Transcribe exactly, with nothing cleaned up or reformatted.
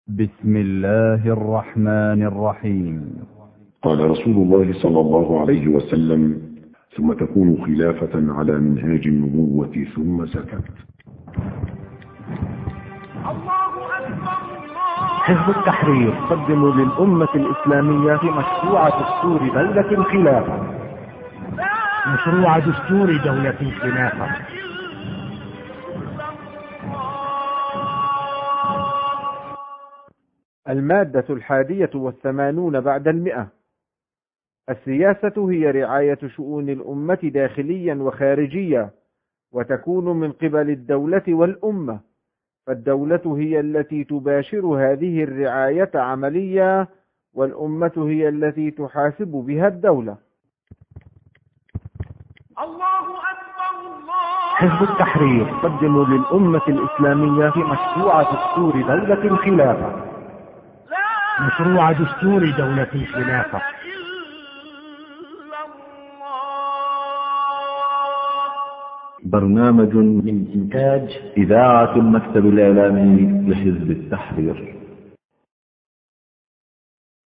بسم الله الرحمن الرحيم. قال رسول الله صلى الله عليه وسلم: ثم تكون خلافة على منهاج النبوة. ثم سكت. حزب التحرير قدم للأمة الإسلامية مشروع دستور دولة الخلافة. مشروع دستور دولة الخلافة المادة الحادية والثمانون بعد المئة. السياسة هي رعاية شؤون الأمة داخليا وخارجيا، وتكون من قبل الدولة والأمة، فالدولة هي التي تباشر هذه الرعاية عمليا، والأمة هي التي تحاسب بها الدولة. الله أكبر الله. حزب التحرير قدم للأمة الإسلامية مشروع دستور دولة الخلافة. مشروع دستور دولة الخلافة برنامج من إنتاج إذاعة المكتب الإعلامي لحزب التحرير.